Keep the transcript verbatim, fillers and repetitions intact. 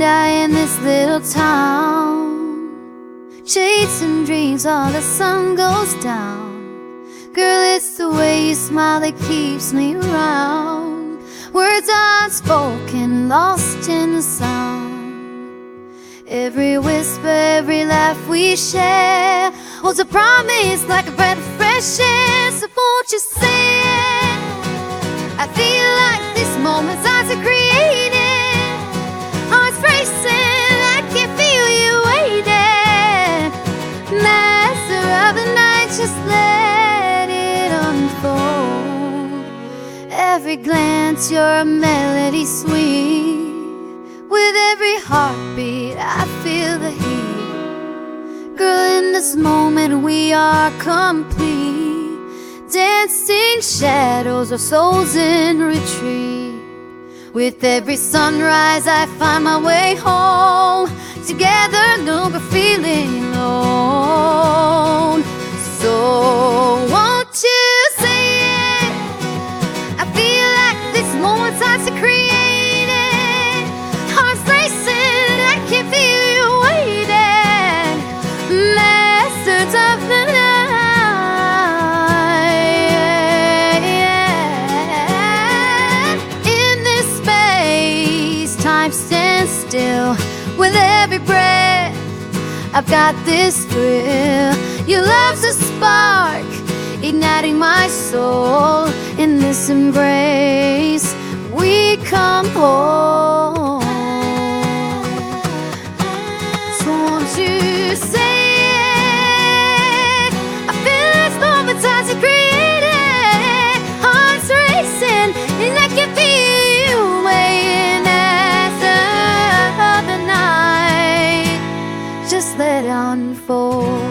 guy in this little town, chasing dreams while the sun goes down. Girl, it's the way you smile that keeps me around. Words unspoken, lost in the sound. Every whisper, every laugh we share holds a promise like a breath of fresh air. So won't you say it? I feel like this moment's ours to create it. Hearts racing, I can feel you waiting. Master of the night, just let it unfold. Every glance, you're a melody sweet. With every heartbeat, I feel the heat. Girl, in this moment, we are complete. Dancing shadows, our souls in retreat. With every sunrise, I find my way home. Together, no more feeling alone. So won't you say it? I feel like this moment's ours to create it. Hearts racing, I can feel you waiting. Masters of the night. In this space, time stands still. With every breath, I've got this thrill. Your love's a spark, igniting my soul. In this embrace, we come home. So won't you say it? I feel this moment's ours to create it. Hearts racing, and I can feel you waiting after the night. Just let it unfold.